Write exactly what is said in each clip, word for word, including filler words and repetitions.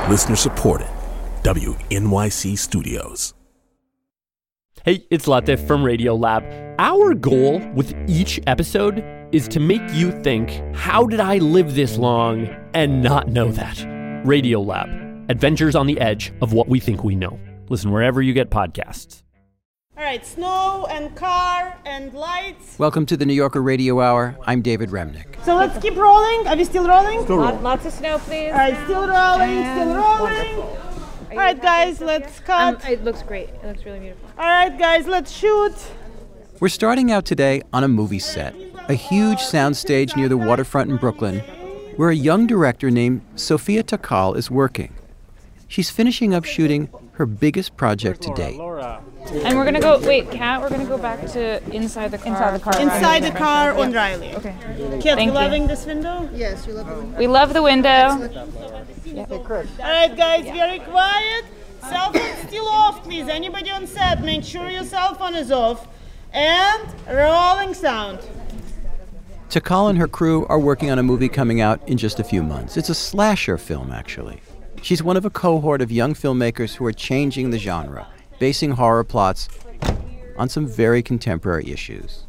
Listener supported. W N Y C Studios. Hey, it's Latif from Radiolab. Our goal with each episode is to make you think, how did I live this long and not know that? Radiolab, adventures on the edge of what we think we know. Listen wherever you get podcasts. All right, snow and car and lights. Welcome to the New Yorker Radio Hour. I'm David Remnick. So let's keep rolling. Are we still rolling? Still rolling. Lots of snow, please. All right, still rolling, And still rolling. wonderful. All right, guys, let's cut. Um, it looks great. It looks really beautiful. All right, guys, let's shoot. We're starting out today on a movie set, a huge soundstage near the waterfront in Brooklyn, where a young director named Sofia Takal is working. She's finishing up shooting her biggest project to date. And we're gonna go. Wait, Kat. We're gonna go back to inside the car. Inside the car. Inside the car on Riley. Okay. Kat, Thank you loving you. this window? Yes, you love the window. We love the window. All right, guys, very quiet. Cell phone still off, please. Anybody on set, make sure your cell phone is off. And rolling sound. Takal and her crew are working on a movie coming out in just a few months. It's a slasher film, actually. She's one of a cohort of young filmmakers who are changing the genre, basing horror plots on some very contemporary issues.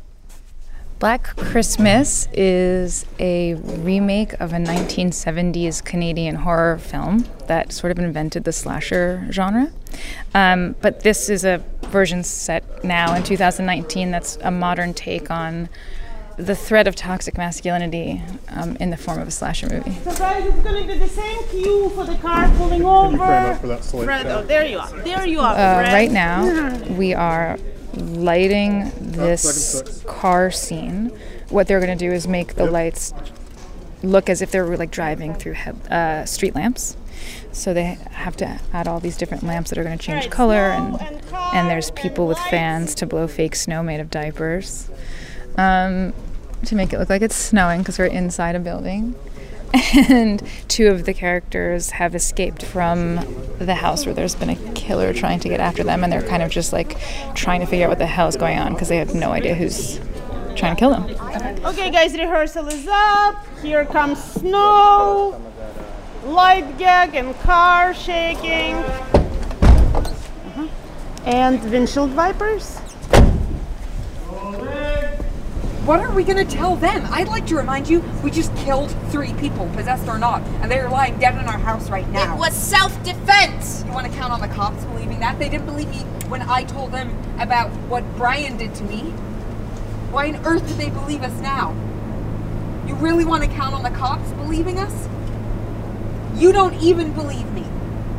Black Christmas is a remake of a nineteen seventies Canadian horror film that sort of invented the slasher genre. Um, but this is a version set now in two thousand nineteen that's a modern take on the threat of toxic masculinity um, in the form of a slasher movie. So guys, it's going to be the same cue for the car pulling over. Frame up for that slate. Fred, oh, there you are. There you are, Uh, Fred. right now, we are lighting this car scene. What they're going to do is make the lights look as if they were like driving through head, uh, street lamps. So they have to add all these different lamps that are going to change Right, color, snow and and car and there's people and with lights. fans to blow fake snow made of diapers, um, to make it look like it's snowing because we're inside a building. And two of the characters have escaped from the house where there's been a killer trying to get after them, and they're kind of just like trying to figure out what the hell is going on because they have no idea who's trying to kill them. Okay, guys, rehearsal is up. Here comes snow, light gag, and car shaking. Uh-huh. And windshield vipers. What are we gonna tell them? I'd like to remind you, we just killed three people, possessed or not, and they are lying dead in our house right now. It was self-defense! You want to count on the cops believing that? They didn't believe me when I told them about what Brian did to me. Why on earth did they believe us now? You really want to count on the cops believing us? You don't even believe me.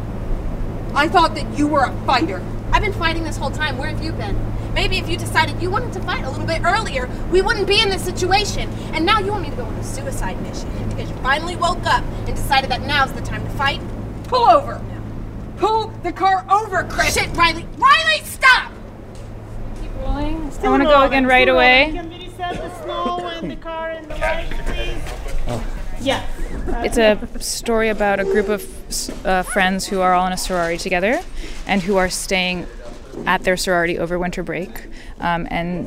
I thought that you were a fighter. I've been fighting this whole time. Where have you been? Maybe if you decided you wanted to fight a little bit earlier, we wouldn't be in this situation. And now you want me to go on a suicide mission because you finally woke up and decided that now's the time to fight? Pull over. Pull the car over, Chris. Shit, Riley. Riley, stop! Keep rolling. I Still want to go rolling, again still right rolling. away. Can we reset the snow and the car and the lights, please? Yeah. It's a story about a group of uh, friends who are all in a sorority together and who are staying at their sorority over winter break, um, and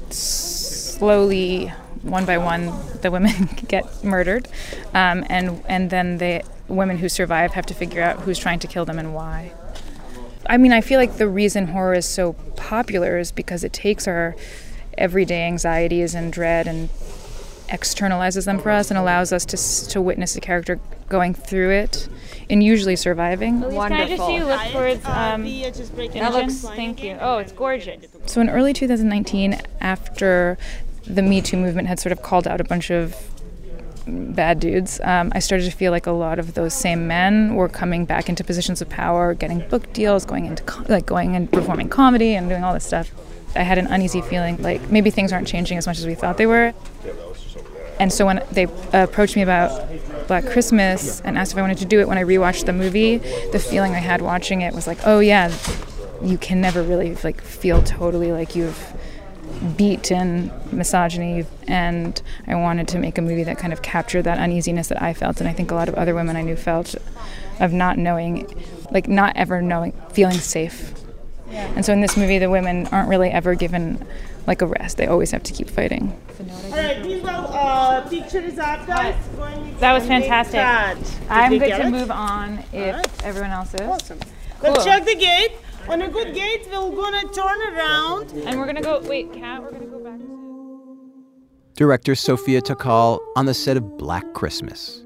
slowly, one by one, the women get murdered, um, and and then the women who survive have to figure out who's trying to kill them and why. I mean, I feel like the reason horror is so popular is because it takes our everyday anxieties and dread and externalizes them for us and allows us to to witness a character going through it and usually surviving. Elise, can I just see you look towards um, Uh, just breaking that the looks, line thank again. you. Oh, it's gorgeous. So in early two thousand nineteen, after the Me Too movement had sort of called out a bunch of bad dudes, um, I started to feel like a lot of those same men were coming back into positions of power, getting book deals, going into co- like going and performing comedy and doing all this stuff. I had an uneasy feeling like maybe things aren't changing as much as we thought they were. And so when they approached me about Black Christmas and asked if I wanted to do it when I rewatched the movie, the feeling I had watching it was like, oh yeah, you can never really like feel totally like you've beaten misogyny, and I wanted to make a movie that kind of captured that uneasiness that I felt, and I think a lot of other women I knew felt, of not knowing, like not ever knowing, feeling safe. Yeah. And so in this movie, the women aren't really ever given like a rest. They always have to keep fighting. All right, meanwhile, uh, picture is up, guys. That was fantastic. I'm Did good you to get it? move on if Right. everyone else is. Awesome. Cool. Let's check the gate. On a good gate, we're gonna turn around. And we're gonna go. Wait, Kat, we're gonna go back to. Director Sofia Takal on the set of Black Christmas.